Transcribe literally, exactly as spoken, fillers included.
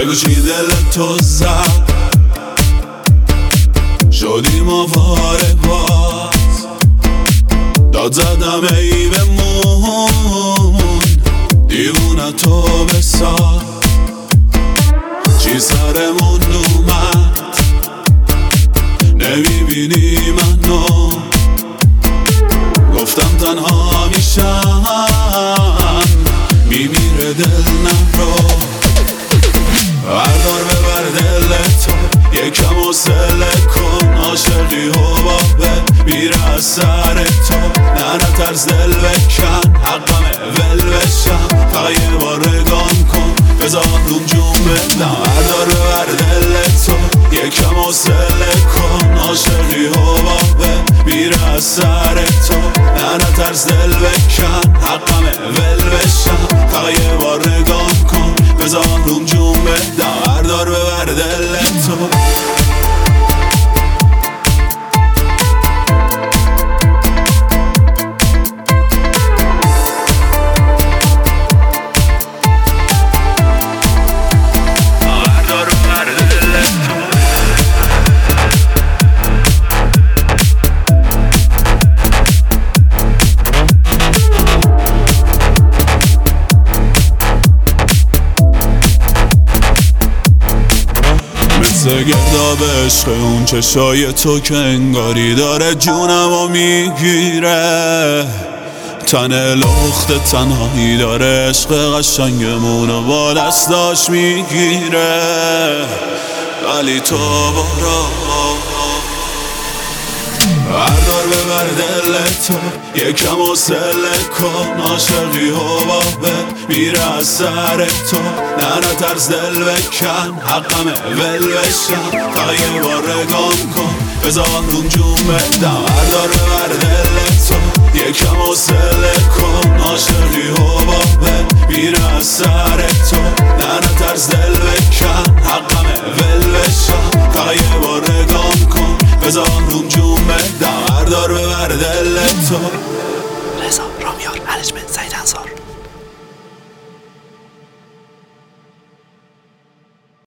بگو چی دل تو زد شدیم آواره باز داد زدم ای بمون دیوونه تو بساز چی سرمون اومد نمیبینی منو گفتم تنها میشم میمیره دل نرو بردار ببر دل تو یکم حوصله کن عاشقی حبابه میره از سر تو نه نترس دل بکن حقمه ول بشم فقط یه بار نگام کن بذار روم جون بدم بردار ببر دل تو یکم حوصله کن عاشقی حبابه میره از سر تو نه نترس دل بکن حقمه ول بشم فقط یه بار نگام کن بذار روم جون بدم بردار ببر دل تو مثل گرداب عشق اون چشای تو که انگاری داره جونمو میگیره تن لخت تنهایی داره عشق قشنگمونو با دستاش میگیره ولی تو برو بردار ببر دل تو یکم حوصله کن عاشقی حبابه میره از سر تو نه نترس دل بکن حقمه ول بشم فقط یه بار نگام کن بذار روم جون بدم بردار ببر دل تو یکم حوصله کن عاشقی حبابه میره از سر تو نه نترس دل بکن حقمه ول بشم فقط یه بار نگام کن بذار روم جون بدم بردار ببر دل تو رضا رامیار منیجمنت سعید انصار.